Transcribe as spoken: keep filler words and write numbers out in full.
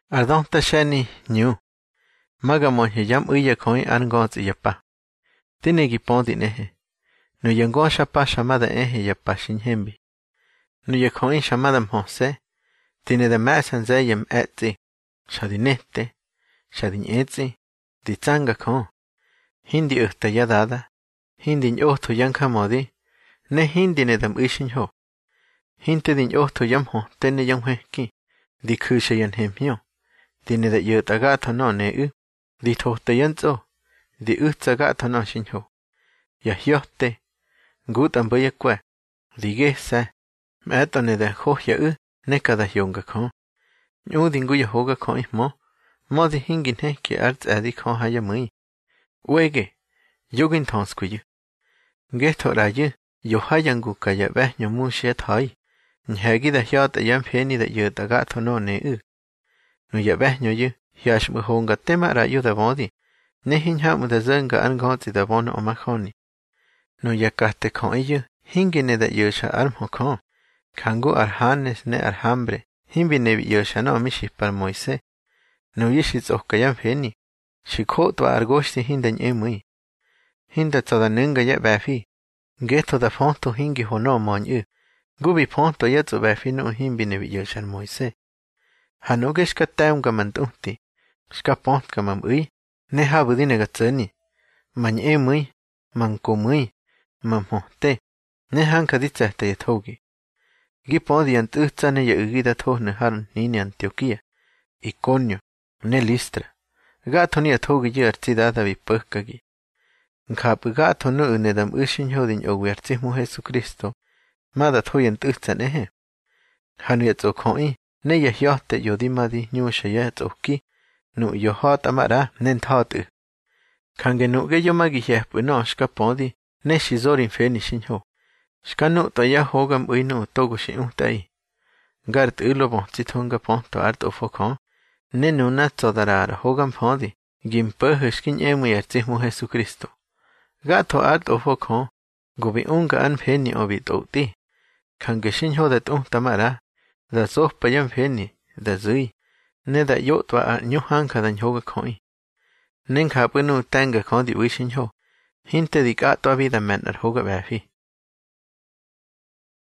Ardon tashani nyu. Magamon yam uya coin angons yapa. Tinegi pondi nehe. No yangon shapa shamada ehe yapa shinhembi. No yakoin shamada mhose. Tine de masan zayam etzi. Shadinete. Shadin etzi. Ditsanga kon. Hindi uhta yadada. Hindi nyohto yanka modi. Ne hindi nedam ishin ho. Hindi din nyohto yam ho. Tene yam heki. Di kusha yan hemyo. Dine de yut agato no ne u. Di tohta yanzo. Di utza gato no shin ho. Ya hyote. Gut ambuya kwe. Di gesa. Mato ne de hohya u. Nekada hyonga kon. Nyu dinguya hoga kon ismo. Modi hingin heki arts adi kon haya mui. Uege. Yugin tonskuyu. Geto rayu. Yohayangu kaya beh nyamu shet hai. Nhegi da hyota yam peni da yut agato no ne u. No ya beh nyoyu. Hyash mu honga tema rayu da modi. Nehin hamu da zanga angoti da bono omakoni. No ya kate kon iyu. Hingine da yusha armo kon. Kangu arhanes ne arhambre. Himbi nebi yusha no mishipar moise. No yishits okayam peni. Shikot wa argoshti hindan emui. Hinda toda nunga ya bafi. Geto da fonto hingi hono monyu. Gubi fonto yatsu bafi no himbi nebi yushan moise. Hanoge shka taunga mantunti. Shka pontka mamui. Ne habudine gatsani. Man emui. Man komui. Man mohte. Ne hanka ditsahta yatogi. Gipodi antutsane ya ugida tohne haran nini Antioquia. Iconio. Ne Listra. Gato ni atogi yu artidada vipukagi. Nkhapu gato no unedam ushin hodin owi artismu Jesucristo. Mada toyan tutsan ehe. Hanu yatso koi. Ne ya hyote yodimadi nyusha yatso ki. Nu yohot amara nen thatu. Kange nuge yomagi yehpu no shka podi. Ne shizorin feni shinho. Shka nu to ya hogam ui nu togo shin utai. Gart ulo bontsitonga ponto art ofokon. Ne nuna tsodarara hogam podi. Gimpa huskin emu yartismu Jesucristo. Gato art ofokon. Gobi unga an peni obi touti. Kange shinho dat un tamara. Da sopa yam peni. Da zui. Ne da yotwa a nyuhanka dan hoga koi. Nen kapunu tanga kondi wishin ho. Hinte di gato vida menar hoga bafi.